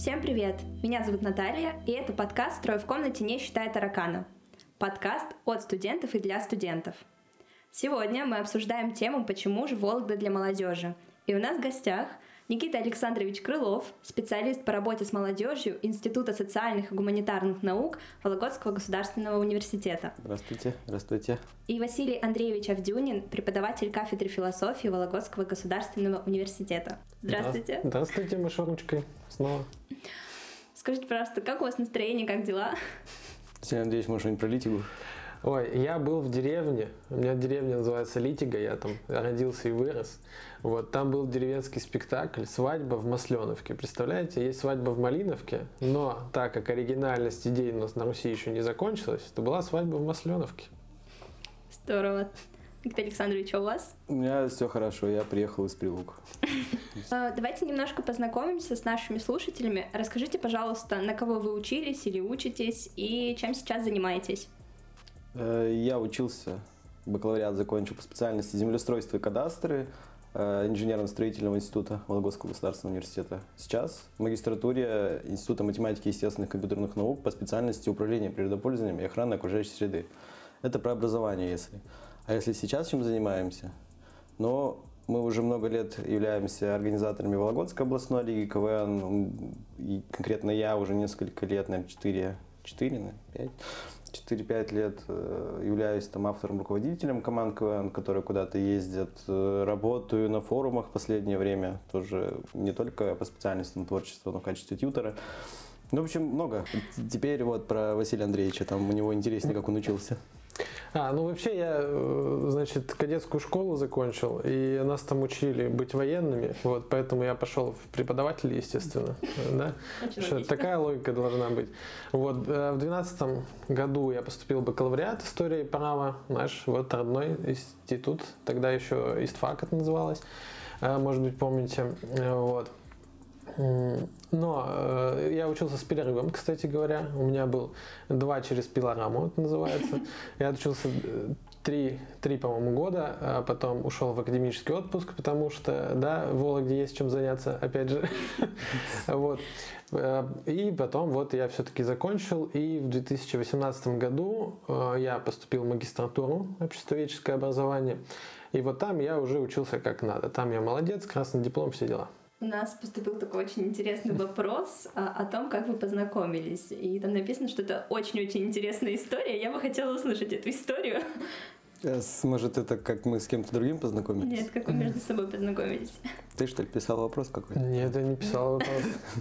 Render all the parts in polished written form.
Всем привет! Меня зовут Наталья, и это подкаст «Трое в комнате, не считая таракана». Подкаст от студентов и для студентов. Сегодня мы обсуждаем тему «Почему же Вологда для молодежи?». И у нас в гостях Никита Александрович Крылов, специалист по работе с молодежью Института социальных и гуманитарных наук Вологодского государственного университета. Здравствуйте, здравствуйте. И Василий Андреевич Авдюнин, преподаватель кафедры философии Вологодского государственного университета. Здравствуйте. Здравствуйте, мышоночкой снова. Скажите, пожалуйста, как у вас настроение, как дела? Василий Андреевич, может, что-нибудь про Литигу? Ой, я был в деревне, у меня деревня называется Литига, я там родился и вырос. Вот, там был деревенский спектакль «Свадьба в Масленовке». Представляете, есть свадьба в Малиновке, но так как оригинальность идей у нас на Руси еще не закончилась, то была свадьба в Масленовке. Здорово. Никита Александрович, а у вас? У меня все хорошо, я приехал из Прилук. Давайте немножко познакомимся с нашими слушателями. Расскажите, пожалуйста, на кого вы учились или учитесь и чем сейчас занимаетесь? Я учился, бакалавриат закончил по специальности землеустройства и кадастры Инженерно-строительного института Вологодского государственного университета. Сейчас в магистратуре Института математики и естественных компьютерных наук по специальности управления природопользованием и охраны окружающей среды. Это про образование, если. А если сейчас чем занимаемся? Но мы уже много лет являемся организаторами Вологодской областной лиги КВН. И конкретно я уже несколько лет, наверное, 4-5 лет являюсь там автором, руководителем команд КВН, которые куда-то ездят. Работаю на форумах в последнее время, тоже не только по специальностям творчества, но в качестве тьютера. Ну, в общем, много. Теперь вот про Василия Андреевича, там у него интереснее, как он учился. Вообще я, значит, кадетскую школу закончил, и нас там учили быть военными, вот, поэтому я пошел в преподаватели, естественно, да? Такая логика должна быть. Вот, в 2012 году я поступил в бакалавриат истории и права, наш вот родной институт, тогда еще ИСТФАК это называлось, может быть, помните, вот. Но я учился с перерывом, кстати говоря. У меня был 2 через пилораму, это называется. Я отучился 3, по-моему, года, а потом ушел в академический отпуск, потому что, да, в Вологде есть чем заняться, опять же. Вот. И потом вот я все-таки закончил, и в 2018 году я поступил в магистратуру обществоведческое образование. И вот там я уже учился как надо. Там я молодец, красный диплом, все дела. У нас поступил такой очень интересный вопрос о том, как вы познакомились. И там написано, что это очень-очень интересная история. Я бы хотела услышать эту историю. Может, это как мы с кем-то другим познакомились? Нет, как вы между собой познакомились. Ты, что ли, писал вопрос какой-то? Нет, я не писал вопрос.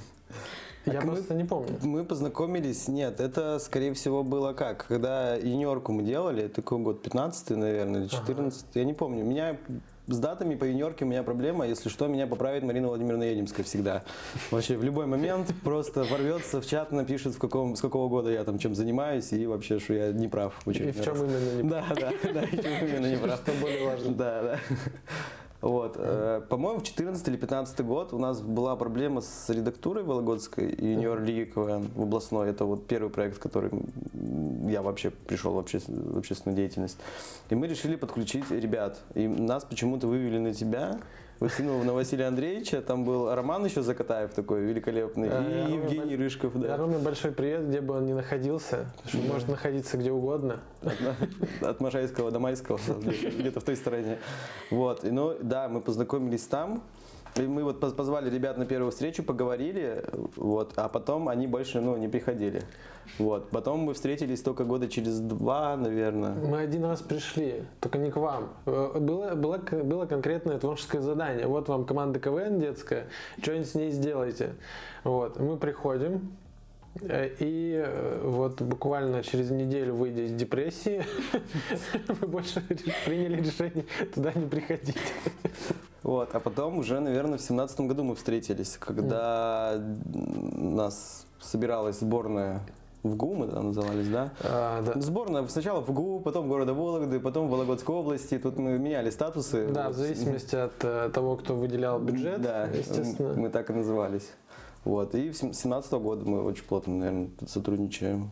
Я просто не помню. Мы познакомились, нет, это, скорее всего, было как? Когда юниорку мы делали, такой год 15-й, наверное, или 14-й, я не помню. Меня с датами по юниорке у меня проблема, если что, меня поправит Марина Владимировна Едемская всегда. Вообще в любой момент просто ворвется в чат, напишет, с какого года я там чем занимаюсь, и вообще, что я не прав. И в чем именно не прав. Да, и в чем именно не прав. Что более важно. Да. Вот. По-моему, в 14 или 15 год у нас была проблема с редактурой Вологодской юниор лиги КВН в областной. Это вот первый проект, который я вообще пришел в общественную деятельность. И мы решили подключить ребят. И нас почему-то вывели на тебя, на Василия Андреевича. Там был Роман еще Закатаев такой великолепный, и Евгений Рыжков. Да. Роме большой привет, где бы он ни находился. Что может находиться где угодно. От Можайского до Майского, где-то в той стороне. Вот. Ну да, мы познакомились там. И мы вот позвали ребят на первую встречу, поговорили, вот, а потом они больше не приходили. Вот. Потом мы встретились только года через 2, наверное. Мы один раз пришли, только не к вам. Было конкретное творческое задание. Вот вам команда КВН детская, что-нибудь с ней сделайте. Вот. Мы приходим, и вот буквально через неделю, выйдя из депрессии, мы больше приняли решение туда не приходить. Вот, а потом уже, наверное, в 2017 году мы встретились, когда нас собиралась сборная в ГУ, мы там назывались, да? Да. Сборная сначала в ГУ, потом города Вологды, потом в Вологодской области. Тут мы меняли статусы. Да, вот. В зависимости от того, кто выделял бюджет, да, естественно. Мы так и назывались. Вот, и с 2017 года мы очень плотно, наверное, сотрудничаем.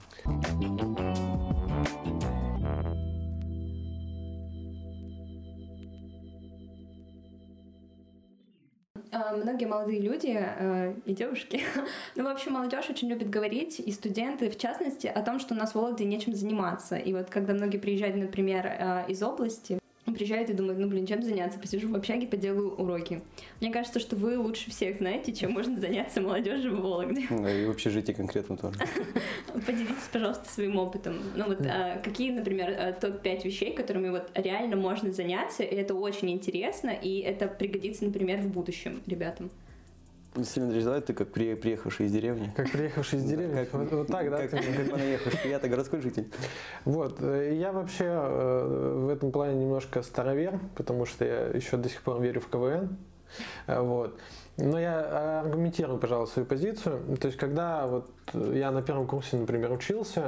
многие молодые люди и девушки, ну, в общем, молодежь очень любит говорить, и студенты, в частности, о том, что у нас в Вологде нечем заниматься. И вот когда многие приезжают, например, из области, приезжают и думают, ну, блин, чем заняться? Посижу в общаге, поделаю уроки. Мне кажется, что вы лучше всех знаете, чем можно заняться молодежи в Вологде. Да, и в общежитии конкретно тоже. Поделитесь, пожалуйста, своим опытом. Ну вот какие, например, топ-5 вещей, которыми вот реально можно заняться, и это очень интересно, и это пригодится, например, в будущем ребятам. Василий Андреевич, давай ты как приехавший из деревни. Как приехавший из деревни? Вот так, да? Как понаехавший. Я-то городской житель. Вот. Я вообще в этом плане немножко старовер, потому что я еще до сих пор верю в КВН. Вот. Но я аргументирую, пожалуй, свою позицию. То есть, когда вот я на первом курсе, например, учился,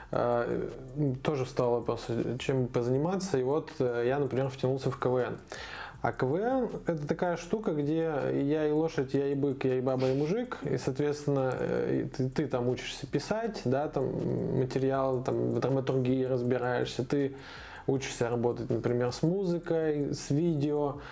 тоже встал вопрос, чем позаниматься, и вот я, например, втянулся в КВН. А КВН – это такая штука, где я и лошадь, я и бык, я и баба, и мужик, и, соответственно, ты там учишься писать, да, там материал, там в драматургии разбираешься, ты учишься работать, например, с музыкой, с видео,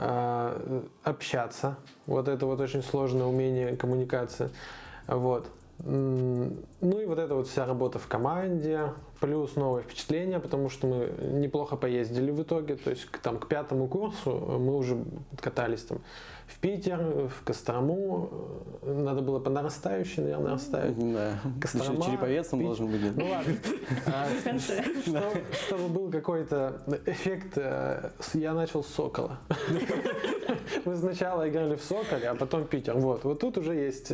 общаться. Вот это вот очень сложное умение коммуникации. Вот. Ну и вот эта вот вся работа в команде, плюс новые впечатления, потому что мы неплохо поездили в итоге, то есть там, к 5 курсу мы уже катались там в Питер, в Кострому, надо было по нарастающей, наверное, оставить. Да, Кострома, Череповецом должен быть. Ну ладно, чтобы был какой-то эффект, я начал с Сокола. Мы сначала играли в Соколе, а потом Питер. Вот тут уже есть.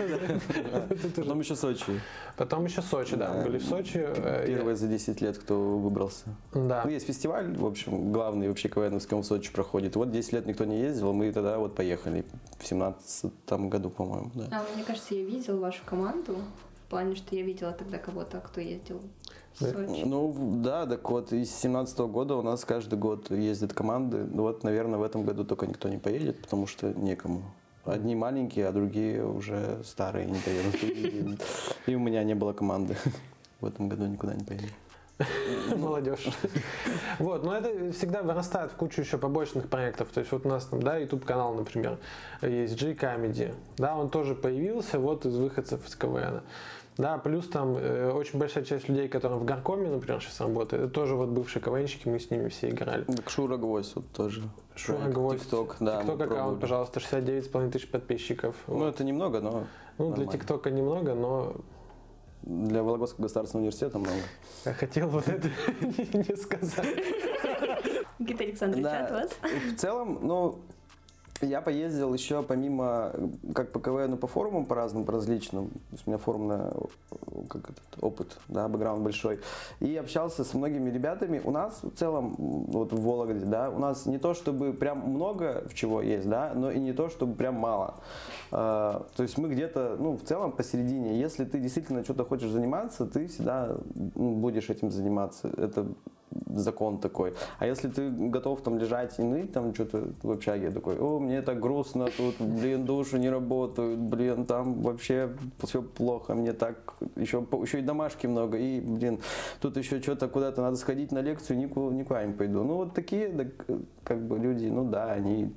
Потом еще Сочи. Потом еще Сочи, да, мы были в Сочи. Первые за 10 лет, кто выбрался. Да. Ну, есть фестиваль, в общем, главный вообще КВНовский в Сочи проходит. Вот 10 лет никто не ездил, мы тогда вот поехали в 17-м году, по-моему. Да. Мне кажется, я видела вашу команду, в плане, что я видела тогда кого-то, кто ездил в Сочи. Ну, да, так вот, из 17-го года у нас каждый год ездят команды. Вот, наверное, в этом году только никто не поедет, потому что некому. Одни маленькие, а другие уже старые, не поедут. И у меня не было команды. В этом году никуда не поедем. Молодежь. Вот, но это всегда вырастает в кучу еще побочных проектов. То есть вот у нас там, да, YouTube-канал, например, есть G-Comedy. Да, он тоже появился вот из выходцев из КВН. Да, плюс там очень большая часть людей, которые в Горкоме, например, сейчас работают, это тоже вот бывшие КВНщики, мы с ними все играли. Так Шура Гвоздь вот тоже. Шура Гвоздь. ТикТок, да. ТикТок аккаунт, пожалуйста, 69,5 тысяч подписчиков. Ну, это немного, но ну, для ТикТока немного, но... Для Вологодского государственного университета много. Я хотел вот это не сказать. Никита Александрович, от вас? В целом, ну, я поездил еще помимо, как по КВНу, по форумам по разным, по различным. То есть у меня форумный опыт, да, бэкграунд большой. И общался с многими ребятами. У нас в целом, вот в Вологде, да, у нас не то, чтобы прям много в чего есть, да, но и не то, чтобы прям мало. То есть мы где-то, ну, в целом посередине. Если ты действительно что-то хочешь заниматься, ты всегда будешь этим заниматься. Это закон такой. А если ты готов там лежать и ныть, там что-то в общаге такой, о, мне так грустно тут, блин, души не работают, блин, там вообще все плохо, мне так, еще и домашки много, и, блин, тут еще что-то куда-то надо сходить на лекцию, никуда не пойду. Ну, вот такие, да, как бы люди, ну да, они...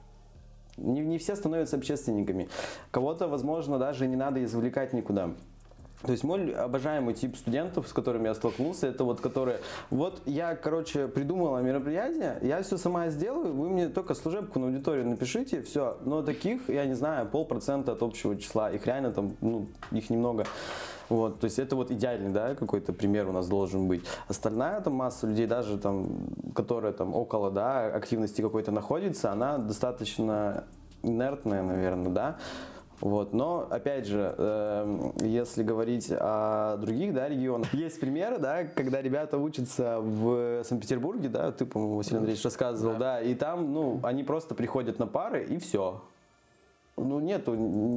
Не все становятся общественниками. Кого-то, возможно, даже не надо извлекать никуда. То есть мой обожаемый тип студентов, с которыми я столкнулся, это вот которые, вот я, короче, придумала мероприятие, я все сама сделаю, вы мне только служебку на аудиторию напишите, все. Но таких, я не знаю, 0,5% от общего числа, их реально там, ну, их немного. Вот, то есть это вот идеальный, да, какой-то пример у нас должен быть. Остальная там масса людей, даже там, которая там около, да, активности какой-то находится, она достаточно инертная, наверное, да. Вот. Но, опять же, если говорить о других, да, регионах, есть примеры, да, когда ребята учатся в Санкт-Петербурге, да, ты, по-моему, Василий Андреевич рассказывал, да, и там, ну, они просто приходят на пары и все. Ну, нету,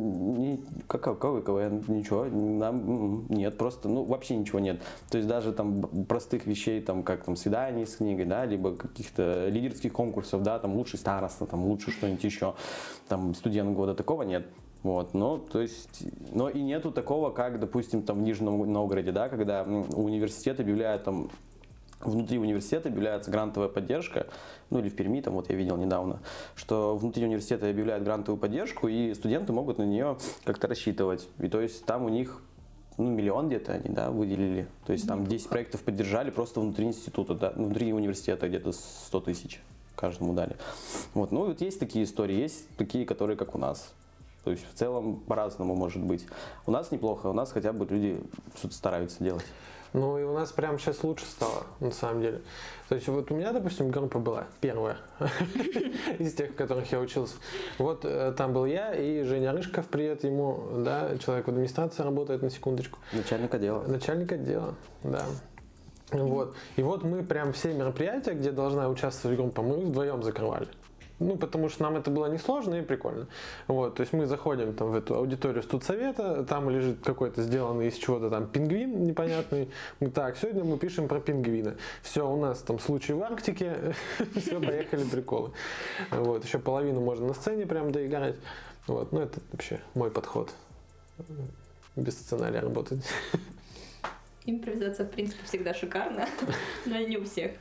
какой КВН, ничего, нам нет, просто, ну, вообще ничего нет. То есть даже там простых вещей, там, как там свиданий с книгой, да, либо каких-то лидерских конкурсов, да, там, лучший староста, там, лучше что-нибудь еще, там, студент года, такого нет. Вот, ну, то есть, но и нету такого, как, допустим, там в Нижнем Новгороде, да, когда университет объявляет там внутри университета объявляется грантовая поддержка, ну или в Перми, там вот я видел недавно, что внутри университета объявляют грантовую поддержку, и студенты могут на нее как-то рассчитывать. И то есть там у них миллион где-то они, да, выделили. То есть там 10 проектов поддержали просто внутри института, да, внутри университета где-то 100 тысяч каждому дали. Вот, ну вот есть такие истории, есть такие, которые как у нас. То есть в целом по-разному может быть. У нас неплохо, у нас хотя бы люди что-то стараются делать. Ну и у нас прямо сейчас лучше стало, на самом деле. То есть вот у меня, допустим, группа была первая из тех, в которых я учился. Вот там был я и Женя Рыжков, привет ему, да, человек в администрации работает, на секундочку. Начальник отдела. Начальник отдела, да. Вот. И вот мы прям все мероприятия, где должна участвовать группа, мы вдвоем закрывали. Ну, потому что нам это было несложно и прикольно. Вот, то есть мы заходим там в эту аудиторию студсовета, там лежит какой-то сделанный из чего-то там пингвин непонятный. Мы так, сегодня мы пишем про пингвина. Все, у нас там случай в Арктике, все, поехали приколы. Вот, еще половину можно на сцене прям доиграть. Вот, ну это вообще мой подход. Без сценария работать. Импровизация, в принципе, всегда шикарна, но не у всех.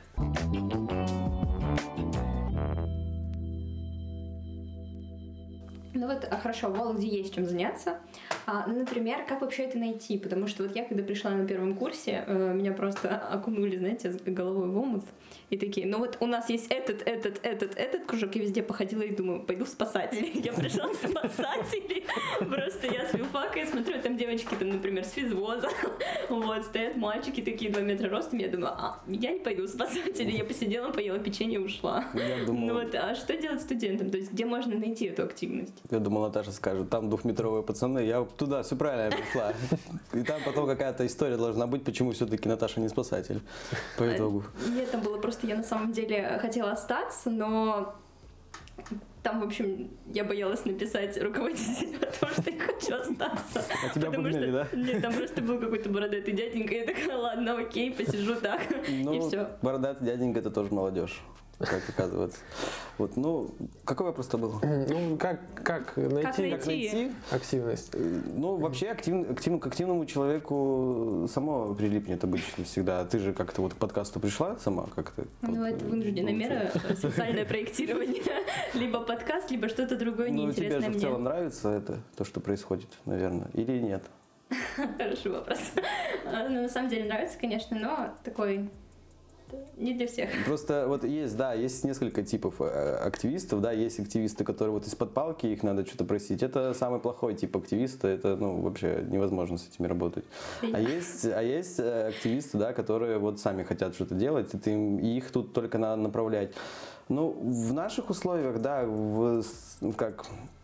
Ну вот, хорошо, в Вологде есть чем заняться. Ну, например, как вообще это найти? Потому что вот я, когда пришла на первом курсе, меня просто окунули, знаете, головой в омут. И такие, ну вот у нас есть этот кружок. Я везде походила и думаю, пойду в спасатели. Я пришла в спасатели. Просто я с филфака и смотрю, там девочки, там, например, с физвоза. Вот, стоят мальчики такие 2 метра ростом. Я думаю, я не пойду в спасатели. Я посидела, поела печенье и ушла. Ну вот, а что делать студентам? То есть где можно найти эту активность? Я думал, Наташа скажет, там 2-метровые пацаны, я туда, все правильно пришла. И там потом какая-то история должна быть, почему все-таки Наташа не спасатель по итогу. Нет, там было просто, я на самом деле хотела остаться, но там, в общем, я боялась написать руководителю о том, что я хочу остаться. А тебя пугали, да? Нет, там просто был какой-то бородатый дяденька, и я такая, ладно, окей, посижу так, и все. Бородатый дяденька — это тоже молодежь, как оказывается. Вот, ну, какой вопрос-то был? Ну, как найти активность? Ну, вообще, к активному человеку само прилипнет обычно всегда. Ты же как-то вот к подкасту пришла сама как-то? Ну, это вынужденная мера, социальное проектирование. Либо подкаст, либо что-то другое неинтересное мне. Ну, тебе же в целом нравится это, то, что происходит, наверное, или нет? Хороший вопрос. Ну, на самом деле нравится, конечно, но такой... Не для всех. Просто вот есть несколько типов активистов, да, есть активисты, которые вот из-под палки, их надо что-то просить. Это самый плохой тип активиста, это, ну, вообще невозможно с этими работать. А есть активисты, да, которые вот сами хотят что-то делать, и их тут только надо направлять. Ну, в наших условиях, да, как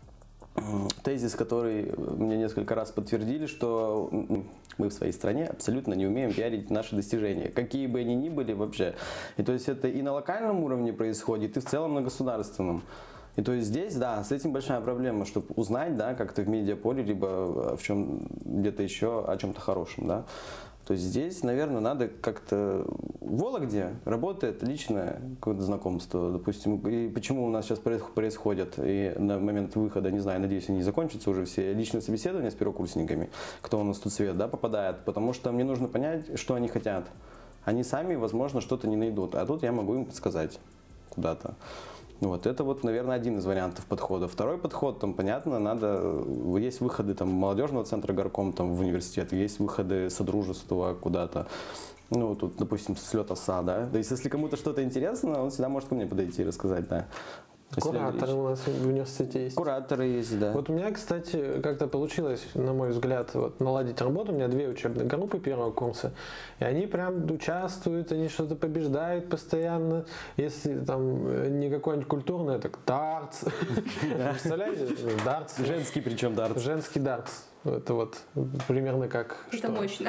тезис, который мне несколько раз подтвердили, что мы в своей стране абсолютно не умеем пиарить наши достижения, какие бы они ни были вообще. И то есть это и на локальном уровне происходит, и в целом на государственном. И то есть здесь, да, с этим большая проблема, чтобы узнать, да, как-то в медиаполе, либо в чем где-то еще о чем-то хорошем, да. То есть здесь, наверное, надо как-то... В Вологде работает личное какое-то знакомство, допустим. И почему у нас сейчас происходят, и на момент выхода, не знаю, надеюсь, они закончатся уже все личные собеседования с первокурсниками, кто у нас тут свет, да, попадает. Потому что мне нужно понять, что они хотят. Они сами, возможно, что-то не найдут, а тут я могу им подсказать куда-то. Вот, это вот, наверное, один из вариантов подхода. Второй подход, там, понятно, есть выходы там молодежного центра горком там в университет, есть выходы содружества куда-то. Ну, тут, допустим, слет ОСА, да. То есть, если кому-то что-то интересно, он всегда может ко мне подойти и рассказать, да. Кураторы у нас в университете есть. Кураторы есть, да. Вот у меня, кстати, как-то получилось, на мой взгляд, вот, наладить работу. У меня 2 учебные группы первого курса. И они прям участвуют, они что-то побеждают постоянно. Если там не какое-нибудь куртурное, так дартс. Представляете? Дартс. Женский причем дартс. Женский дартс. Это вот примерно как... Это мощно.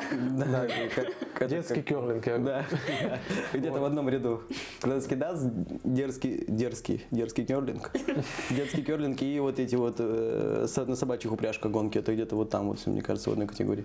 Да, детский керлинг. Да, где-то в одном ряду. Женский дартс, дерзкий керлинг. Детский керлинг и вот эти вот на собачьих упряжках гонки. Это где-то вот там, вот, мне кажется, в одной категории.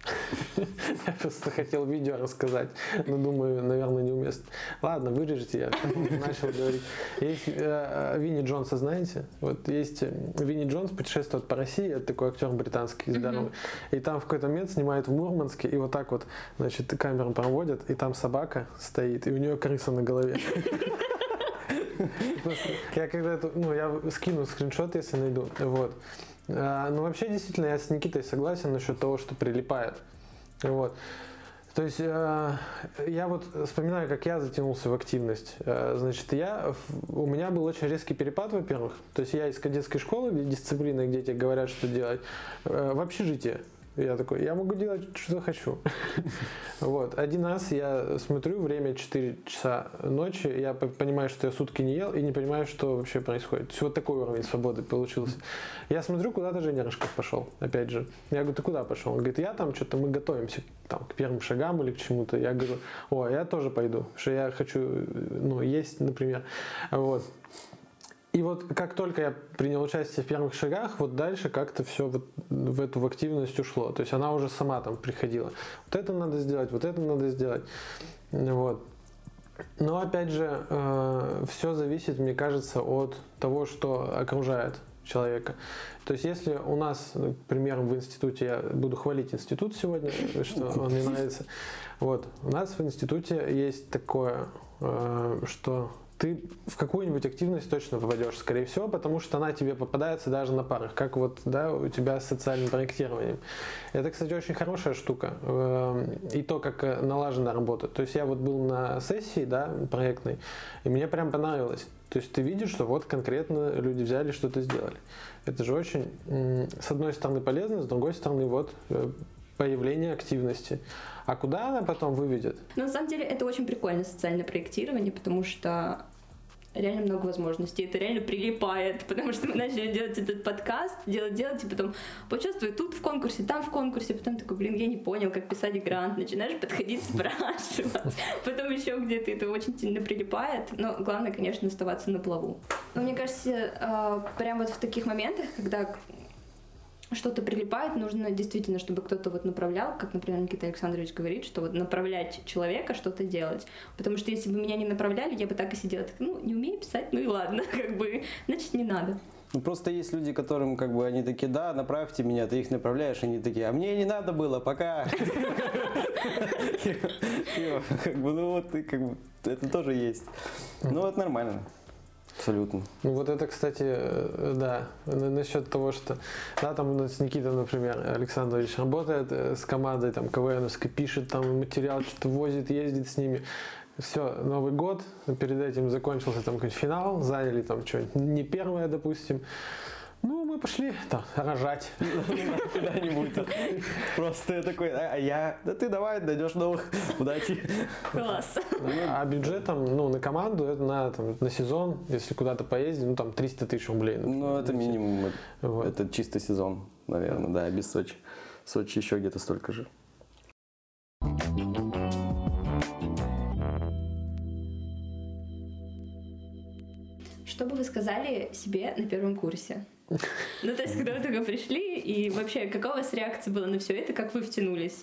Я просто хотел видео рассказать, но думаю, наверное, неуместно. Ладно, вырежете, я начал говорить. Есть Винни Джонса, знаете? Вот есть Винни Джонс путешествует по России, это такой актер британский дорогой. И там в какой-то момент снимают в Мурманске, и вот так вот, значит, камеру проводят, и там собака стоит, и у нее крыса на голове. Я когда-то, я скину скриншот, если найду. Вот. Но вообще, действительно, я с Никитой согласен насчет того, что прилипает. Вот. То есть я вот вспоминаю, как я затянулся в активность. Значит, у меня был очень резкий перепад, во-первых. То есть я из кадетской школы, где дисциплина, где тебе говорят, что делать, в общежитие. Я такой, я могу делать, что хочу. Вот. Один раз я смотрю, время 4 часа ночи, я понимаю, что я сутки не ел и не понимаю, что вообще происходит. То есть вот такой уровень свободы получился. Я смотрю, куда-то Женя Рыжков пошел, опять же. Я говорю, ты куда пошел? Он говорит, я там что-то, мы готовимся там, к первым шагам или к чему-то. Я говорю, я тоже пойду, что я хочу, есть, например. Вот. И вот как только я принял участие в первых шагах, вот дальше как-то все вот в активность ушло. То есть она уже сама там приходила. Вот это надо сделать, вот это надо сделать. Вот. Но опять же, все зависит, мне кажется, от того, что окружает человека. То есть если у нас, к примеру, в институте, я буду хвалить институт сегодня, что он мне нравится. Вот. У нас в институте есть такое, что ты в какую-нибудь активность точно попадешь, скорее всего, потому что она тебе попадается даже на парах, как вот, да, у тебя с социальным проектированием. Это, кстати, очень хорошая штука. И то, как налажена работа. То есть я вот был на сессии, да, проектной, и мне прям понравилось. То есть ты видишь, что вот конкретно люди взяли, что-то сделали. Это же очень, с одной стороны, полезно, с другой стороны, вот появление активности. А куда она потом выведет? Ну, на самом деле, это очень прикольное социальное проектирование, потому что реально много возможностей. Это реально прилипает, потому что мы начали делать этот подкаст, делать, и потом поучаствовать тут в конкурсе, там в конкурсе, потом такой, я не понял, как писать грант, начинаешь подходить, спрашивать, потом еще где-то это очень сильно прилипает, но главное, конечно, оставаться на плаву. Но мне кажется, прямо вот в таких моментах, когда что-то прилипает, нужно действительно, чтобы кто-то вот направлял, как, например, Никита Александрович говорит, что вот направлять человека что-то делать. Потому что если бы меня не направляли, я бы так и сидела, так, не умею писать, и ладно, значит, не надо. Просто есть люди, которым они такие, да, направьте меня, ты их направляешь, они такие, а мне не надо было, пока. Это тоже есть. Ну, это нормально. Абсолютно. Ну вот это, кстати, да, насчет того, что, да, там у нас Никита, например, Александрович работает с командой, там, КВНовской, пишет там материал, что-то возит, ездит с ними. Все, Новый год, перед этим закончился там какой-нибудь финал, заняли там что-нибудь не первое, допустим. Ну, мы пошли там рожать. Куда-нибудь. Просто я такой, да ты давай, найдешь новых, удачи. Класс. А бюджет там, на команду, это на сезон, если куда-то поездить, там 300 тысяч рублей. Ну, это минимум, это чисто сезон, наверное, да, без Сочи. Сочи еще где-то столько же. Что бы вы сказали себе на первом курсе? Ну, то есть, когда вы только пришли, и вообще, какая у вас реакция была на все это, как вы втянулись?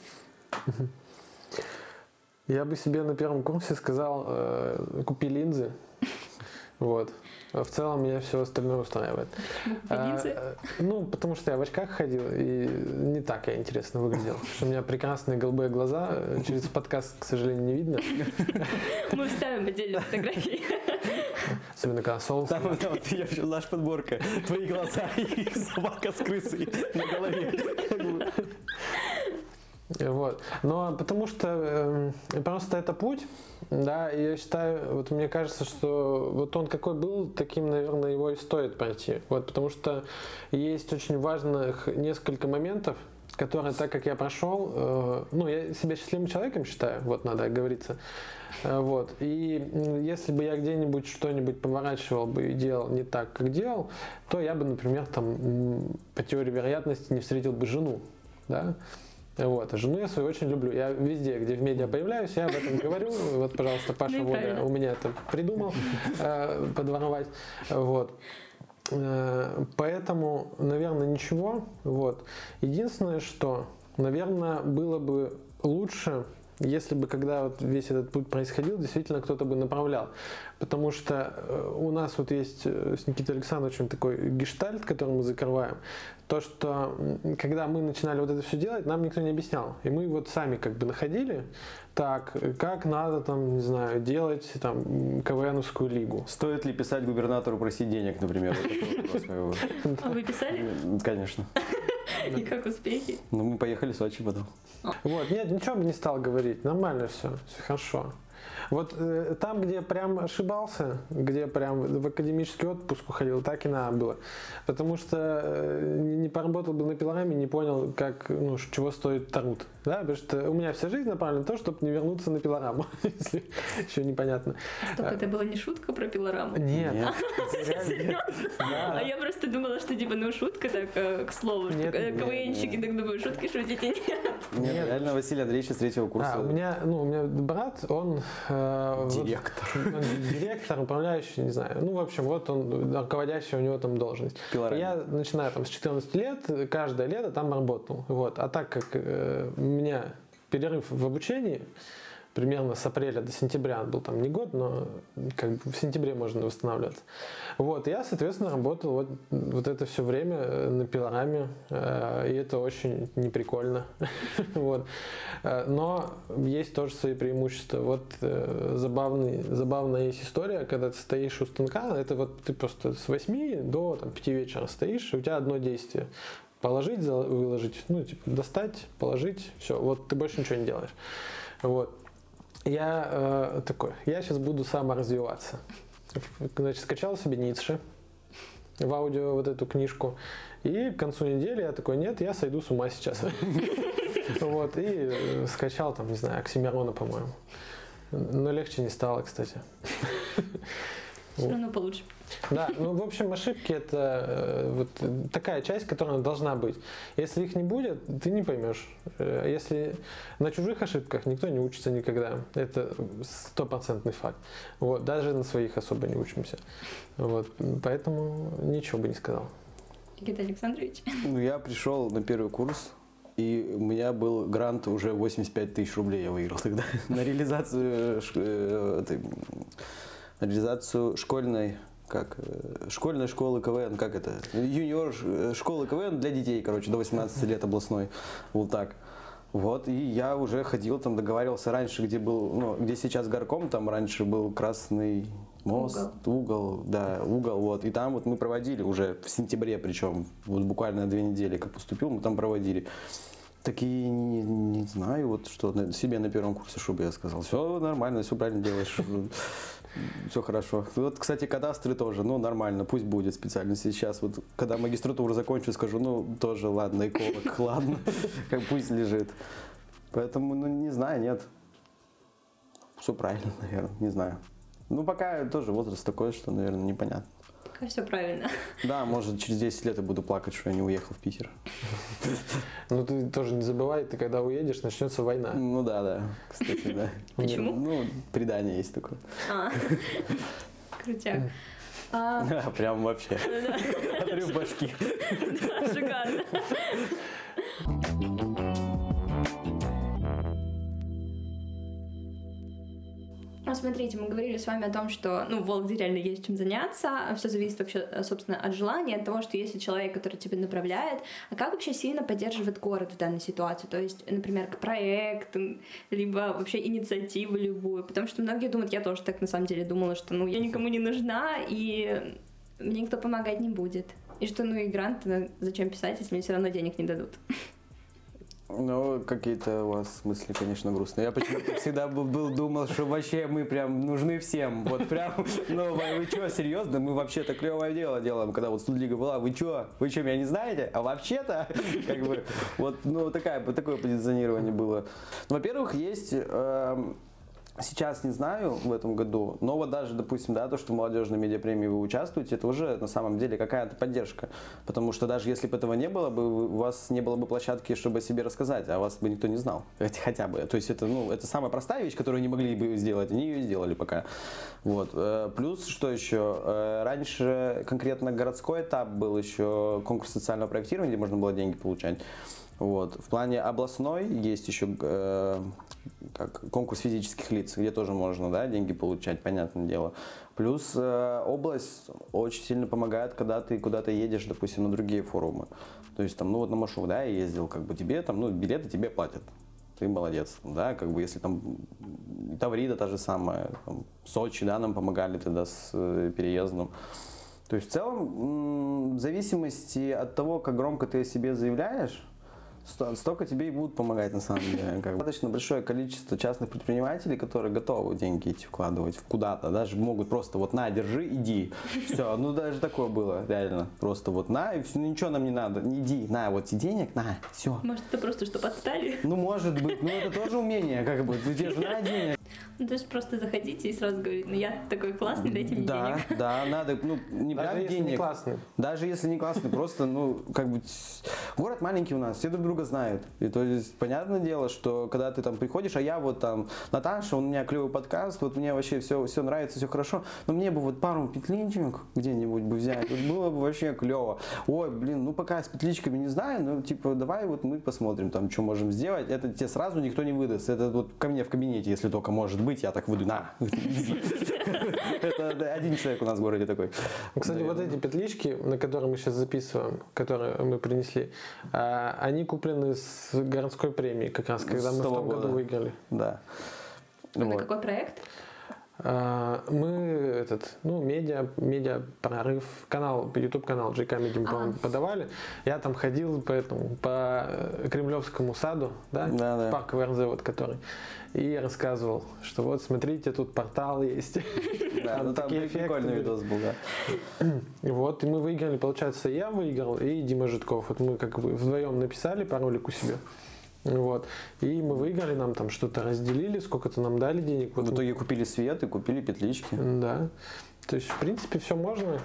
Я бы себе на первом курсе сказал, купи линзы. Вот. В целом меня все остальное устраивает. Потому что я в очках ходил, и не так я интересно выглядел. Что у меня прекрасные голубые глаза, через подкаст, к сожалению, не видно. Мы вставим отдельные фотографии. Особенно когда солнце. Там наша подборка. Твои глаза и собака с крысой на голове. Вот. Но потому что просто это путь, да, и я считаю, вот мне кажется, что вот он какой был, таким, наверное, его и стоит пройти. Вот, потому что есть очень важных несколько моментов, которые, так как я прошел, я себя счастливым человеком считаю, вот надо оговориться. Вот. И если бы я где-нибудь что-нибудь поворачивал бы и делал не так, как делал, то я бы, например, там, по теории вероятности не встретил бы жену, да. Вот. А жену я свою очень люблю. Я везде, где в медиа появляюсь, я об этом говорю. Вот, пожалуйста, Паша Воля у меня это придумал подворовать. Вот. Поэтому, наверное, ничего. Вот. Единственное, что, наверное, было бы лучше Если бы, когда вот весь этот путь происходил, действительно кто-то бы направлял. Потому что у нас вот есть с Никитой Александровичем такой гештальт, который мы закрываем. То, что когда мы начинали вот это все делать, нам никто не объяснял. И мы вот сами как бы находили, так, как надо там, не знаю, делать там КВНовскую лигу. Стоит ли писать губернатору просить денег, например? А вы писали? Конечно. И как успехи? Ну, мы поехали в Сочи потом. Вот, нет, ничего бы не стал говорить, нормально все хорошо. Вот там, где прям ошибался, где прям в академический отпуск уходил, так и надо было. Потому что не поработал бы на пилораме, не понял, как, ну, чего стоит тарут. Да? Потому что у меня вся жизнь направлена на то, чтобы не вернуться на пилораму, если еще непонятно. Стоп, это была не шутка про пилораму? Нет. А я просто думала, что типа, ну, шутка так, к слову, что КВНщики так думают, шутки шутите, нет. Реально Василий Андреевич с 3-го курса. У меня брат, он директор, управляющий, не знаю. Ну, в общем, вот он, руководящий, у него там должность. Я начинаю там с 14 лет, каждое лето там работал. Вот. А так как у меня перерыв в обучении, примерно с апреля до сентября, он был там не год, но как бы в сентябре можно восстанавливаться. Вот, я, соответственно, работал вот это все время на пилораме, и это очень неприкольно. Вот. Но есть тоже свои преимущества. Вот забавная есть история, когда ты стоишь у станка, это вот ты просто с 8 до 5 вечера стоишь, и у тебя одно действие. Положить, выложить, ну, типа, достать, положить, все, вот ты больше ничего не делаешь. Вот. Я сейчас буду саморазвиваться. Значит, скачал себе Ницше в аудио вот эту книжку. И к концу недели я такой, нет, я сойду с ума сейчас. Вот, и скачал там, не знаю, Оксимирона, по-моему. Но легче не стало, кстати. Все равно получше. Да, ну, в общем, ошибки – это вот такая часть, которая должна быть. Если их не будет, ты не поймешь. Если на чужих ошибках никто не учится никогда. Это 100% факт. Вот, даже на своих особо не учимся. Вот, поэтому ничего бы не сказал. Никита Александрович? Ну, я пришел на первый курс, и у меня был грант уже 85 тысяч рублей я выиграл тогда на реализацию школьной школы КВН, как это? Юниор школы КВН для детей, короче, до 18 лет областной. Вот так. Вот, и я уже ходил, там договаривался раньше, где был, ну, где сейчас горком, там раньше был Красный мост, угол, вот. И там вот мы проводили уже в сентябре, причем, вот буквально 2 недели, как поступил, мы там проводили. Такие, не знаю, вот что себе на первом курсе, чтобы я сказал. Все нормально, все правильно делаешь. Все хорошо. Вот, кстати, кадастры тоже, ну, нормально, пусть будет специальность. Сейчас вот, когда магистратуру закончу, скажу, ну, тоже, ладно, эколог, ладно, как пусть лежит. Поэтому, ну, не знаю, нет. Все правильно, наверное, не знаю. Ну, пока тоже возраст такой, что, наверное, непонятно. Пока все правильно. Да, может, через 10 лет я буду плакать, что я не уехал в Питер. Ну, ты тоже не забывай, ты когда уедешь, начнется война. Ну да, кстати, да. Почему? Ну, предание есть такое. Крутяк. Прям вообще. Отрыв башки. Да, шикарно. Смотрите, мы говорили с вами о том, что, ну, в Вологде реально есть чем заняться, все зависит вообще, собственно, от желания, от того, что есть человек, который тебя направляет, а как вообще сильно поддерживает город в данной ситуации, то есть, например, проект, либо вообще инициативу любую, потому что многие думают, я тоже так на самом деле думала, что, ну, я никому не нужна, и мне никто помогать не будет, и что, ну, и грант, зачем писать, если мне все равно денег не дадут. Ну, какие-то у вас мысли, конечно, грустные. Я почему-то всегда думал, что вообще мы прям нужны всем. Вот прям, ну, вы что, серьезно? Мы вообще-то клевое дело делаем. Когда вот Студлига была, вы что, меня не знаете? А вообще-то, как бы, вот, ну, такое позиционирование было. Ну, во-первых, есть... Сейчас не знаю в этом году, но вот даже, допустим, да, то, что в молодежной медиапремии вы участвуете, это уже на самом деле какая-то поддержка. Потому что даже если бы этого не было бы, у вас не было бы площадки, чтобы о себе рассказать, а вас бы никто не знал. Хотя бы. То есть это, ну, это самая простая вещь, которую они могли бы сделать, они ее сделали пока. Вот. Плюс, что еще? Раньше конкретно городской этап был еще конкурс социального проектирования, где можно было деньги получать. Вот. В плане областной есть еще как конкурс физических лиц, где тоже можно, да, деньги получать, понятное дело. Плюс область очень сильно помогает, когда ты куда-то едешь, допустим, на другие форумы. То есть там, ну вот на Машу, да, я ездил, как бы тебе там, ну, билеты тебе платят. Ты молодец, да, как бы если там Таврида та же самая, там, Сочи, да, нам помогали тогда с переездом. То есть в целом, в зависимости от того, как громко ты о себе заявляешь, столько тебе и будут помогать на самом деле. Достаточно большое количество частных предпринимателей, которые готовы деньги эти вкладывать куда-то, даже могут просто вот на, держи, иди. Все, ну даже такое было, реально. Просто вот на, и все, ничего нам не надо, не иди, на, вот тебе денег, на, все. Может, это просто что подстали? Ну может быть, ну это тоже умение, как бы, ты держи на денег. Ну, то есть просто заходите и сразу говорите, ну я такой классный, дайте мне денег. Да, надо, ну, не даже прям если денег. Не классный. Даже если не классный, просто, ну, как бы, город маленький у нас, все друг друга знают. И то есть, понятное дело, что когда ты там приходишь, а я вот там, Наташа, у меня клевый подкаст, вот мне вообще все нравится, все хорошо, но мне бы вот пару петличек где-нибудь бы взять, вот было бы вообще клево. Ой, блин, ну пока с петличками не знаю, ну, типа, давай вот мы посмотрим там, что можем сделать. Это тебе сразу никто не выдаст. Это вот ко мне в кабинете, если только может быть, я так выйду, на, это один человек у нас в городе такой. Кстати, вот эти петлички, на которые мы сейчас записываем, которые мы принесли, они куплены с городской премии, как раз, когда мы в том году выиграли. Да. На какой проект? Мы медиа прорыв, YouTube канал G-Comedy, по-моему, подавали. Я там ходил по Кремлевскому саду, да? Парк ВРЗ, вот который, и рассказывал, что вот смотрите, тут портал есть. Да, ну там прикольный видос был, да. Вот, и мы выиграли, получается, я выиграл и Дима Житков. Вот мы как бы вдвоем написали по ролику себе. Вот. И мы выиграли, нам там что-то разделили, сколько-то нам дали денег. Вот в итоге купили свет и купили петлички. Да. То есть, в принципе, все можно.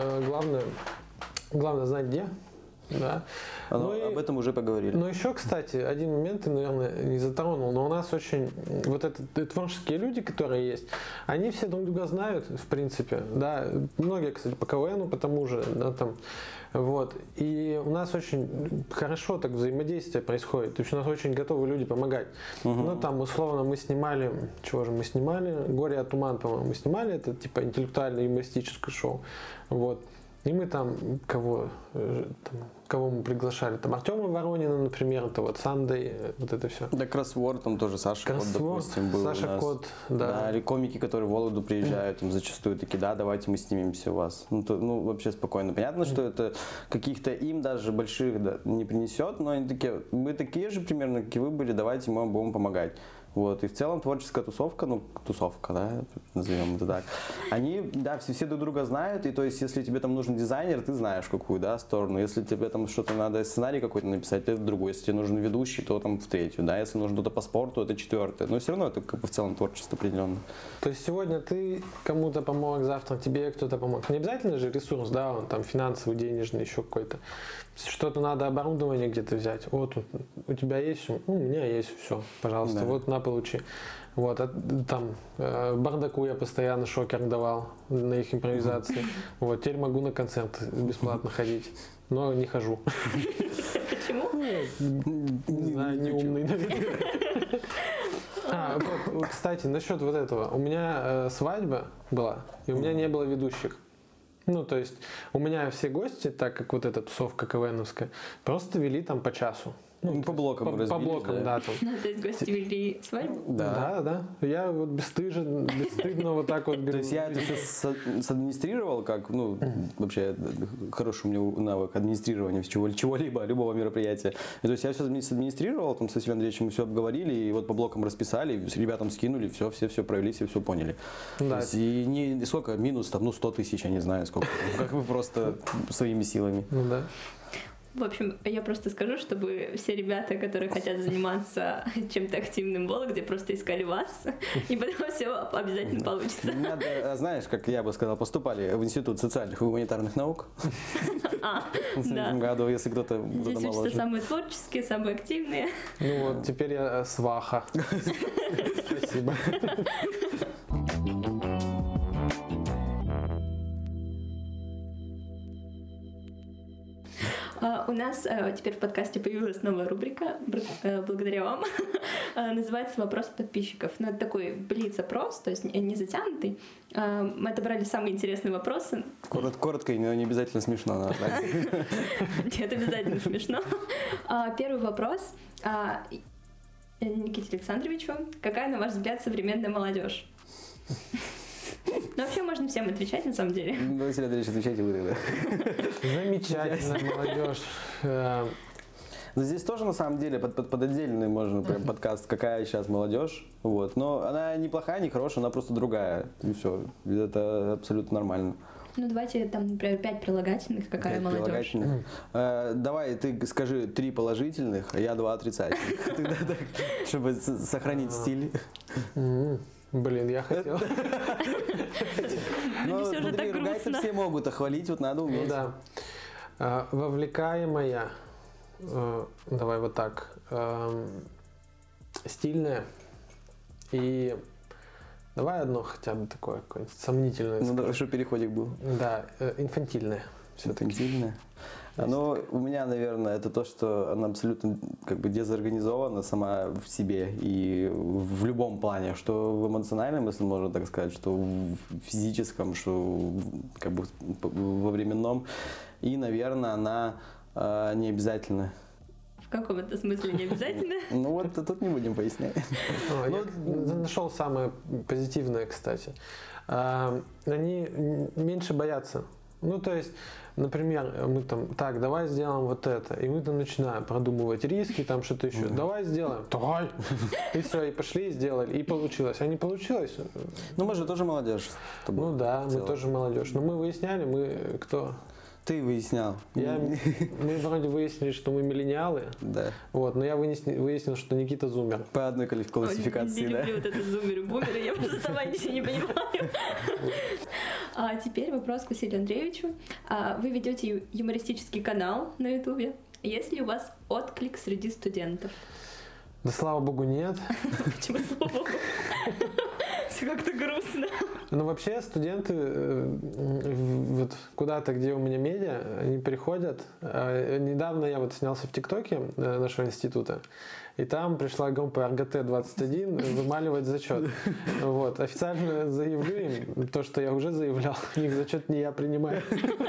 Главное знать где. Да. Об этом уже поговорили. Но еще, кстати, один момент ты, наверное, не затронул, но у нас очень вот творческие люди, которые есть, они все друг друга знают, в принципе, да, многие, кстати, по КВНу, потому же, да, там, вот, и у нас очень хорошо так взаимодействие происходит, то есть у нас очень готовы люди помогать. Ну, там, условно, мы снимали, «Горе от туман», по-моему, мы снимали, это, типа, интеллектуальное юмористическое шоу, вот. И мы там, кого мы приглашали, там Артема Воронина, например, это вот Сандей, вот это все. Да, кроссворд, там тоже Саша Кот, допустим, был Саша у нас. Кот, да. Да, или комики, которые в Вологду приезжают, там зачастую такие, да, давайте мы снимемся у вас. Ну, вообще спокойно. Понятно, что это каких-то им даже больших не принесет, но они такие, мы такие же примерно, как и вы были, давайте мы вам будем помогать. Вот, и в целом творческая тусовка, да, назовем это так, они, да, все друг друга знают, и то есть, если тебе там нужен дизайнер, ты знаешь какую, да, сторону, если тебе там что-то надо, сценарий какой-то написать, это в другую, если тебе нужен ведущий, то там в третью, да, если нужно что-то по спорту, это четвертое, но все равно это как бы в целом творчество определенно. То есть сегодня ты кому-то помог, завтра тебе кто-то помог, не обязательно же ресурс, да, он там финансовый, денежный, еще какой-то, что-то надо, оборудование где-то взять, вот у тебя есть, у меня есть, все, пожалуйста, да. Вот на получи. Вот, там Бардаку я постоянно шокер давал на их импровизации. Вот, теперь могу на концерт бесплатно ходить, но не хожу. Почему? Не знаю, не умный, наверное. Вот, кстати, насчет вот этого. У меня свадьба была, и у меня не было ведущих. Ну, то есть, у меня все гости, так как вот эта тусовка КВНовская, просто вели там по часу. Ну, по блокам разбились, по блокам, да. Там. Ну, то есть гости вели свадьбу? Да. Я вот бесстыдно вот так вот беру. То есть я это все садминистрировал, как, ну, вообще хороший у меня навык администрирования чего-либо, любого мероприятия. И, то есть я все садминистрировал, там, с Василием Андреевичем мы все обговорили, и вот по блокам расписали, с ребятам скинули, все провели, все поняли. Да. Есть, и сколько, минус, там, ну, 100 тысяч, я не знаю сколько, как бы просто своими силами. Ну да. В общем, я просто скажу, чтобы все ребята, которые хотят заниматься чем-то активным в Вологде, просто искали вас, и потом все обязательно получится. Надо, знаешь, как я бы сказал, поступали в Институт социальных и гуманитарных наук. В следующем году, если кто-то моложе. Здесь учатся самые творческие, самые активные. Ну вот, теперь я сваха. Спасибо. У нас теперь в подкасте появилась новая рубрика, благодаря вам, называется «Вопрос подписчиков». Ну, это такой блиц-опрос, то есть не затянутый. Мы отобрали самые интересные вопросы. Коротко, но не обязательно смешно. Нет, обязательно смешно. Первый вопрос Никите Александровичу. Какая, на ваш взгляд, современная молодежь? Ну, вообще можно всем отвечать, на самом деле. Василий Андреевич, отвечайте вы тогда. Замечательная молодежь. Но здесь тоже, на самом деле, под отдельный можно прям подкаст «Какая сейчас молодежь?». Вот. Но она не плохая, не хорошая, она просто другая. И все. Это абсолютно нормально. Ну, давайте там, например, 5 прилагательных, какая 5 молодежь. Прилагательных. Давай ты скажи 3 положительных, а я 2 отрицательных. Тогда так, чтобы сохранить стиль. Блин, я хотел. Ну, все же так грустно. Все могут, а хвалить вот надо уметь. Да. Вовлекаемая, давай вот так, стильная и давай одно хотя бы такое, какое-нибудь сомнительное. Ну, давай, чтобы переходик был. Да, инфантильная. Инфантильная. Но у меня, наверное, это то, что она абсолютно как бы дезорганизована сама в себе и в любом плане, что в эмоциональном, если можно так сказать, что в физическом, что как бы во временном. И, наверное, она не обязательно. В каком это смысле не обязательно? Ну вот тут не будем пояснять. Я нашел самое позитивное, кстати. Они меньше боятся. Ну, то есть, например, мы там, так, давай сделаем вот это, и мы там начинаем продумывать риски, там что-то еще, давай сделаем, давай, и все, и пошли, и сделали, и получилось, а не получилось? Ну, мы же тоже молодежь. Ну да, мы тоже молодежь, но мы выясняли, мы кто? Ты выяснял. Мы вроде выяснили, что мы миллениалы, да. Вот, но я выяснил, что Никита зумер. По одной классификации, да? Я люблю вот это зумеры-бумеры, я просто сама ничего не понимаю. А теперь вопрос к Василию Андреевичу. Вы ведете юмористический канал на Ютубе. Есть ли у вас отклик среди студентов? Да слава богу, нет. Почему слава богу? Все как-то грустно. Ну, вообще, студенты вот куда-то, где у меня медиа, они приходят. Недавно я вот снялся в ТикТоке нашего института, и там пришла группа РГТ-21 вымаливать зачет. Вот. Официально заявлю им то, что я уже заявлял. Их зачет не я принимаю.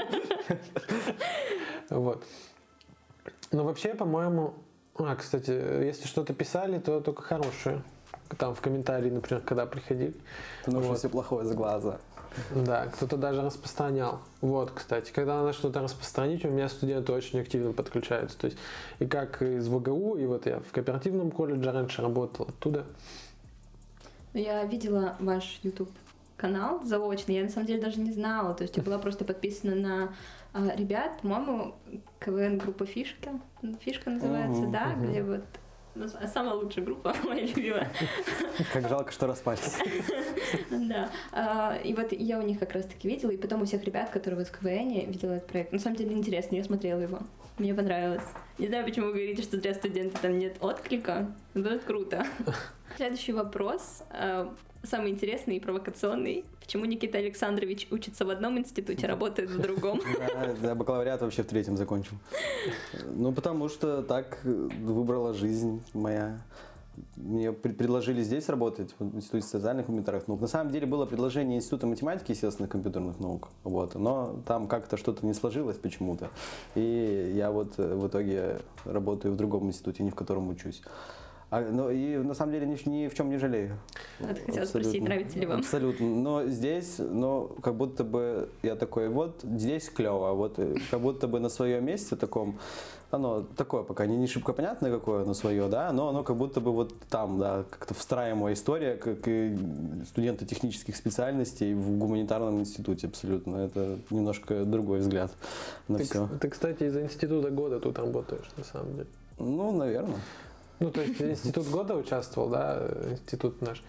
Вот. Но вообще, по-моему... кстати, если что-то писали, то только хорошее. Там в комментарии, например, когда приходили. Потому что все плохое с глаза. Да, кто-то даже распространял. Вот, кстати, когда надо что-то распространить, у меня студенты очень активно подключаются. То есть и как из ВГУ, и вот я в кооперативном колледже раньше работал оттуда. Я видела ваш YouTube-канал заочно, я на самом деле даже не знала. То есть я была просто подписана на ребят, по-моему, КВН-группа «Фишка». «Фишка» называется, да, где вот... Самая лучшая группа, моя любимая. Как жалко, что распались. Да. И вот я у них как раз таки видела, и потом у всех ребят, которые вот в КВНе, видела этот проект. На самом деле интересно, я смотрела его. Мне понравилось. Не знаю, почему вы говорите, что зря студенты там нет отклика. Но это круто. Следующий вопрос. Самый интересный и провокационный. Почему Никита Александрович учится в одном институте, работает в другом? Да, бакалавриат вообще в 3-м закончил. Ну, потому что так выбрала жизнь моя. Мне предложили здесь работать, в Институте социальных и гуманитарных наук. На самом деле было предложение Института математики и естественных компьютерных наук. Вот. Но там как-то что-то не сложилось почему-то. И я вот в итоге работаю в другом институте, не в котором учусь. И на самом деле ни в чем не жалею. Хотела спросить, нравится ли вам? Абсолютно. Но здесь, как будто бы я такой, вот здесь клево, вот как будто бы на своем месте таком, оно такое пока не шибко понятно какое оно свое, да, но оно как будто бы вот там, да, как-то встраиваемая история, как и студенты технических специальностей в гуманитарном институте абсолютно. Это немножко другой взгляд на все. Ты, кстати, из-за института года тут работаешь, на самом деле. Ну, наверное. Ну, то есть институт года участвовал, да, институт наш.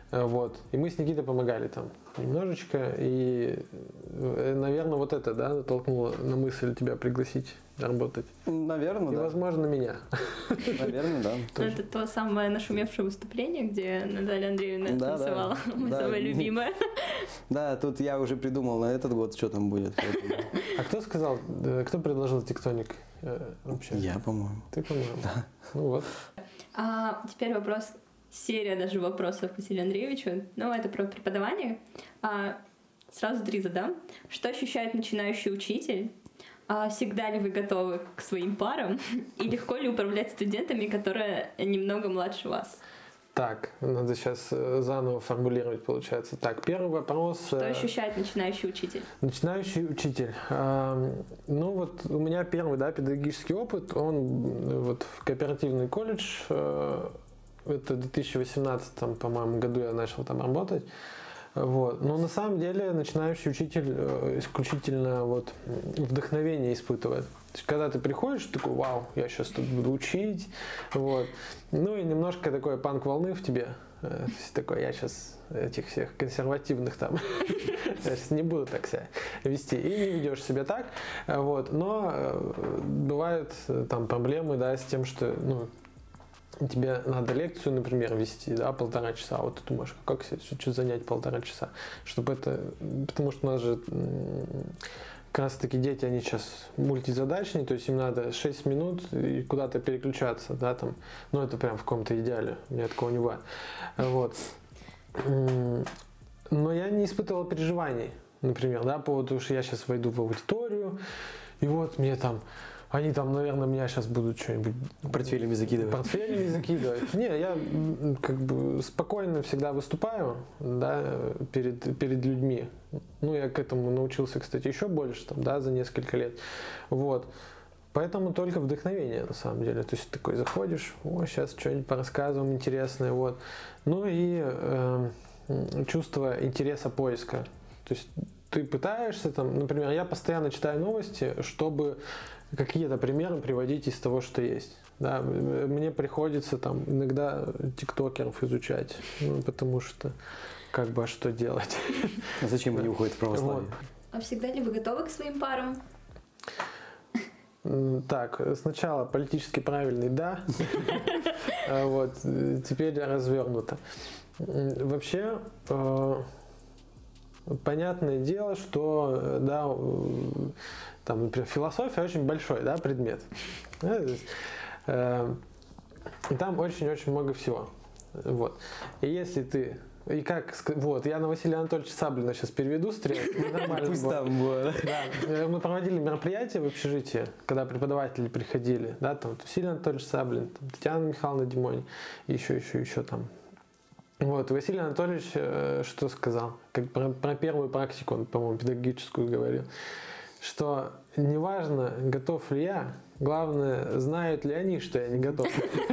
Вот. И мы с Никитой помогали там немножечко. И, наверное, вот это, да, натолкнуло на мысль тебя пригласить работать. Наверное, И, да. возможно, меня. Наверное, да. Это то самое нашумевшее выступление, где Наталья Андреевна Да, танцевала. Моя да. самая любимая. Да, тут я уже придумал на этот год, что там будет. А кто сказал, кто предложил тектоник вообще? Я, по-моему. Ты, по-моему? Да. Ну вот. Теперь вопрос, серия даже вопросов к Василию Андреевичу. Ну, это про преподавание. Сразу 3 задам. Что ощущает начинающий учитель? Всегда ли вы готовы к своим парам? И легко ли управлять студентами, которые немного младше вас? Так, надо сейчас заново формулировать, получается. Так, первый вопрос. Что ощущает начинающий учитель? Начинающий учитель. Ну вот у меня первый, да, педагогический опыт, он вот в кооперативный колледж, это в 2018, по-моему, году я начал там работать. Вот. Но на самом деле начинающий учитель исключительно вот вдохновение испытывает. То есть, когда ты приходишь, ты такой, вау, я сейчас тут буду учить. Вот. Ну и немножко такой панк волны в тебе. То есть такой, я сейчас этих всех консервативных там, я сейчас не буду так себя вести. И не ведешь себя так. Вот. Но бывают там проблемы, да, с тем, что, ну, тебе надо лекцию, например, вести, да, 1,5 часа, вот ты думаешь, как себе что занять 1,5 часа, чтобы это, потому что у нас же как раз таки дети, они сейчас мультизадачные, то есть им надо 6 минут и куда-то переключаться, да, там, ну это прям в каком-то идеале, у меня такого не бывает, вот. Но я не испытывал переживаний, например, да, по поводу, что я сейчас войду в аудиторию, и вот мне там они там, наверное, меня сейчас будут что-нибудь... Портфелями закидывать. Не, я как бы спокойно всегда выступаю, да, перед людьми. Ну, я к этому научился, кстати, еще больше, там, да, за несколько лет. Вот. Поэтому только вдохновение, на самом деле. То есть такой заходишь, сейчас что-нибудь порассказываем интересное, вот. Ну и чувство интереса поиска. То есть ты пытаешься, там, например, я постоянно читаю новости, чтобы какие-то примеры приводить из того, что есть. Да, мне приходится там иногда тиктокеров изучать, ну, потому что как бы, а что делать? А зачем они уходят в православие? Вот. А всегда ли вы готовы к своим парам? Так, сначала политически правильный «да», вот, теперь развернуто. Вообще, понятное дело, что, да, там, например, философия очень большой, да, предмет. И там очень-очень много всего. Вот. И если ты... И как... Вот, я на Василия Анатольевича Саблина сейчас переведу стрелку. Пусть там было. Да. Мы проводили мероприятие в общежитии, когда преподаватели приходили. Да, там Василий Анатольевич Саблин, там, Татьяна Михайловна Димонь, еще там. Вот, Василий Анатольевич что сказал? Как про первую практику, он, по-моему, педагогическую говорил, что неважно, готов ли я, главное, знают ли они, что я не готов.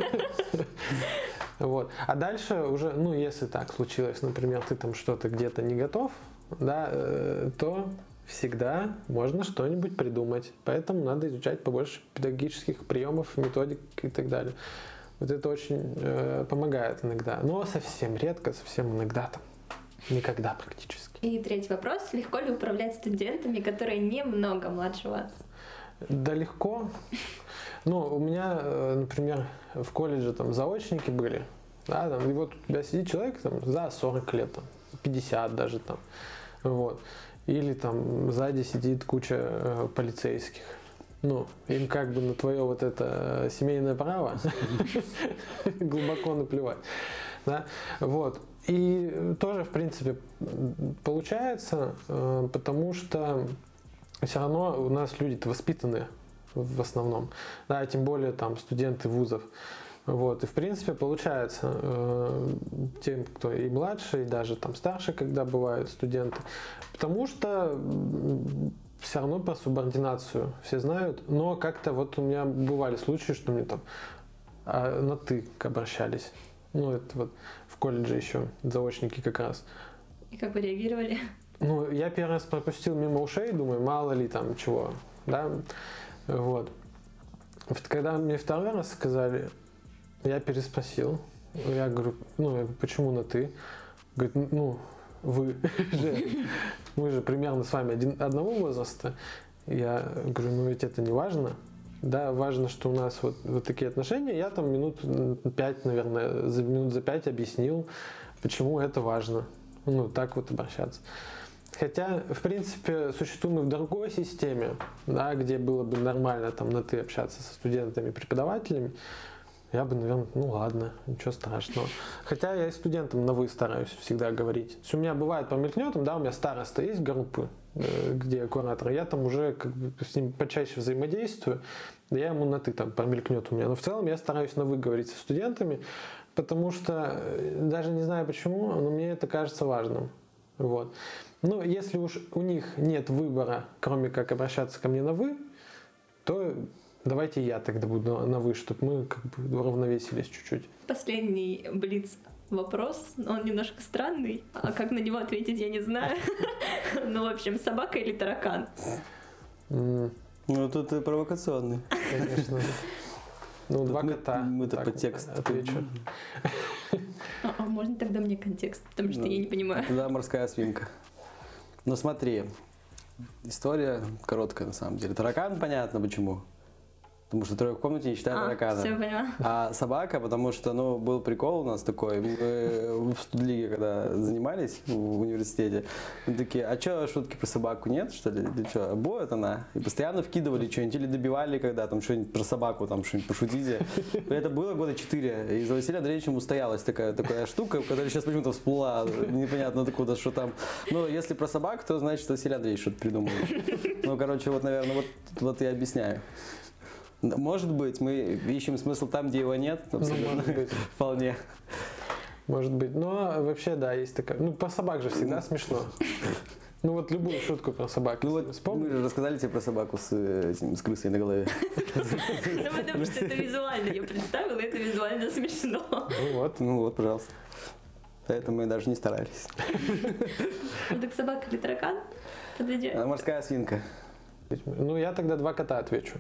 Вот. А дальше уже, ну, если так случилось, например, ты там что-то где-то не готов, да, то всегда можно что-нибудь придумать. Поэтому надо изучать побольше педагогических приемов, методик и так далее. Вот это очень помогает иногда. Но совсем редко, совсем иногда там. Никогда практически. И 3-й вопрос. Легко ли управлять студентами, которые немного младше вас? Да легко. Ну, у меня, например, в колледже там заочники были, да, там, и вот у тебя сидит человек там за 40 лет, там, 50 даже там, вот. Или там сзади сидит куча полицейских. Ну, им как бы на твое вот это семейное право глубоко наплевать. Да? Вот. И тоже, в принципе, получается, потому что все равно у нас люди-то воспитанные в основном, да, тем более там студенты вузов. Вот. И, в принципе, получается тем, кто и младше, и даже там старше, когда бывают студенты, потому что все равно про субординацию все знают, но как-то вот у меня бывали случаи, что мне там на «ты» обращались. Ну, это вот в колледже еще, заочники как раз. И как вы реагировали? Ну, я первый раз пропустил мимо ушей, думаю, мало ли там чего, да, вот. Когда мне второй раз сказали, я переспросил, я говорю, ну, почему на «ты»? Говорит, ну, мы же примерно с вами одного возраста. Я говорю, ну ведь это не важно. Да, важно, что у нас вот такие отношения. Я там минут 5, наверное, минут за 5 объяснил, почему это важно. Ну, так вот обращаться. Хотя, в принципе, существуем и в другой системе, да, где было бы нормально там на «ты» общаться со студентами, преподавателями. Я бы, наверное, ну ладно, ничего страшного. Хотя я и студентам на «вы» стараюсь всегда говорить. То есть у меня бывает промелькнет, да, у меня староста есть группы, где куратор, я там уже как бы с ним почаще взаимодействую, я ему на «ты» там промелькнет у меня. Но в целом я стараюсь на «вы» говорить со студентами, потому что, даже не знаю почему, но мне это кажется важным. Вот. Ну, если уж у них нет выбора, кроме как обращаться ко мне на «вы», то давайте я тогда буду на «вы», чтобы мы как бы уравновесились чуть-чуть. Последний блиц вопрос, он немножко странный, а как на него ответить, я не знаю. Ну, в общем, собака или таракан? Ну, тут ты провокационный. Конечно. Ну, два кота. Мы-то по тексту отвечу. А можно тогда мне контекст, потому что я не понимаю. Да, морская свинка. Ну, смотри, история короткая на самом деле. Таракан, понятно почему. Потому что трое в комнате не считают таракана. Все поняла. А собака, потому что, ну, был прикол у нас такой, мы в студлиге, когда занимались в университете, мы такие, а что, шутки про собаку нет, что ли? Или что, обоет она? И постоянно вкидывали что-нибудь, или добивали, когда там что-нибудь про собаку, там что-нибудь пошутите. Это было года 4, и за Василием Андреевичем устоялась такая штука, которая сейчас почему-то всплыла, непонятно откуда, что там. Ну, если про собак, то значит, Василий Андреевич что-то придумал. Ну, короче, вот, наверное, вот я объясняю. Может быть, мы ищем смысл там, где его нет, абсолютно, может быть. Вполне. Может быть. Но вообще, да, есть такая... Ну, про собак же всегда смешно. Ну, вот любую шутку про собак. Ну, вот мы же рассказали тебе про собаку с крысой на голове. Ну, потому что это визуально, я представила, это визуально смешно. Ну вот, пожалуйста. Поэтому мы даже не старались. Ну, так собака или таракан? Подойдет. Морская свинка. Ну, я тогда два кота отвечу.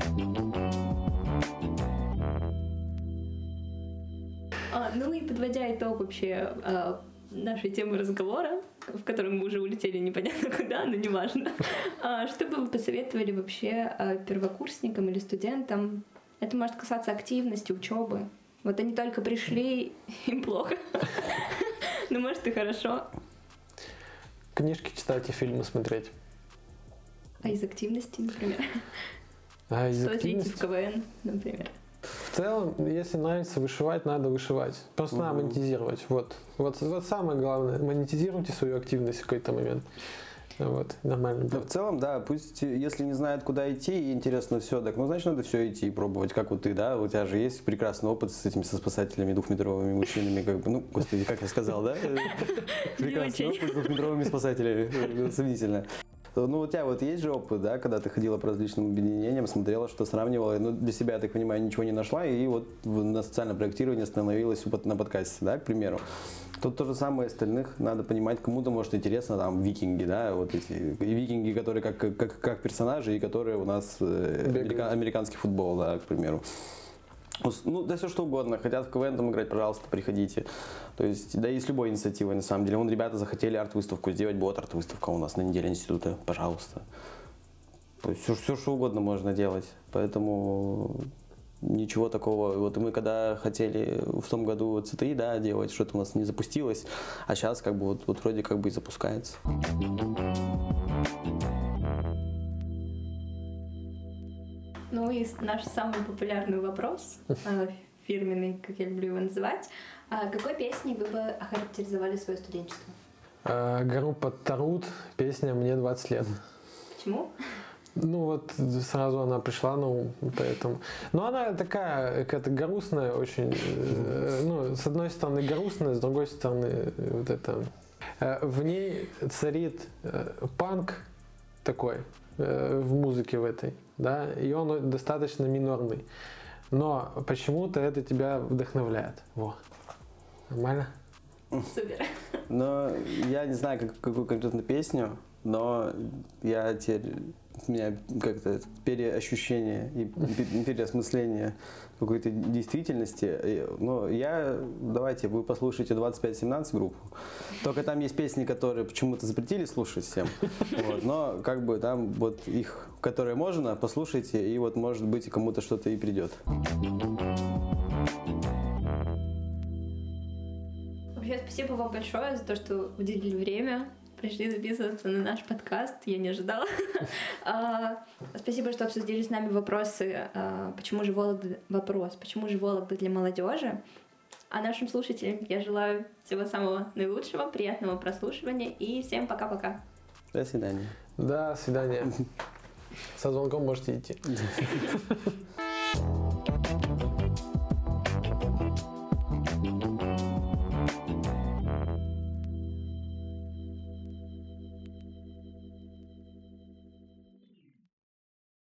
Ну и подводя итог вообще нашей темы разговора, в котором мы уже улетели непонятно куда, но неважно, что бы вы посоветовали вообще первокурсникам или студентам? Это может касаться активности, учебы. Вот они только пришли, им плохо. Ну, может, и хорошо. Книжки читать и фильмы смотреть. А из активности, например? Стоит ли идти в КВН, например? В целом, если нравится вышивать, надо вышивать. Просто надо монетизировать. Вот самое главное. Монетизируйте свою активность в какой-то момент. Вот, нормально будет. В целом, да, пусть, если не знают, куда идти, и интересно все, так, ну, значит, надо все идти и пробовать, как вот ты, да, у тебя же есть прекрасный опыт с этими, со спасателями, двухметровыми мужчинами, как бы, ну, господи, как я сказал, да? Прекрасный опыт с двухметровыми спасателями, сомнительно. Ну, у тебя вот есть же опыт, да, когда ты ходила по различным объединениям, смотрела, что сравнивала, ну, для себя, я так понимаю, ничего не нашла, и вот на социальном проектировании остановилась на подкасте, да, к примеру. Тут то же самое остальных, надо понимать, кому-то может интересно, там, викинги, да, вот эти викинги, которые как персонажи, и которые у нас американский футбол, да, к примеру. Ну, да все что угодно, хотят в КВН там играть, пожалуйста, приходите. То есть, да и с любой инициативой, на самом деле. Вон ребята захотели арт-выставку сделать, будет арт-выставка у нас на неделе института, пожалуйста. То есть все что угодно можно делать, поэтому ничего такого. Вот мы когда хотели в том году ЦТИ, да, делать, что-то у нас не запустилось, а сейчас как бы вот вроде как бы и запускается. Ну и наш самый популярный вопрос, фирменный, как я люблю его называть. Какой песней вы бы охарактеризовали свое студенчество? Группа Тарут, песня «Мне 20 лет». Почему? Ну вот сразу она пришла, ну поэтому. Но она такая какая-то грустная очень. Ну, с одной стороны грустная, с другой стороны вот это. В ней царит панк такой в музыке в этой, да, и он достаточно минорный. Но почему-то это тебя вдохновляет. Во. Нормально? Супер. Но я не знаю, какую конкретно песню. но я теперь, у меня как-то переощущение и переосмысление какой-то действительности. Но давайте, вы послушайте 25-17 группу. Только там есть песни, которые почему-то запретили слушать всем. Вот, но как бы там вот их, которые можно, послушайте, и вот может быть кому-то что-то и придет. Вообще, спасибо вам большое за то, что уделили время, пришли записываться на наш подкаст. Я не ожидала. Спасибо, что обсудили с нами вопросы, почему же Вологда для молодежи. А нашим слушателям я желаю всего самого наилучшего, приятного прослушивания и всем пока-пока. До свидания. До свидания. Со звонком можете идти.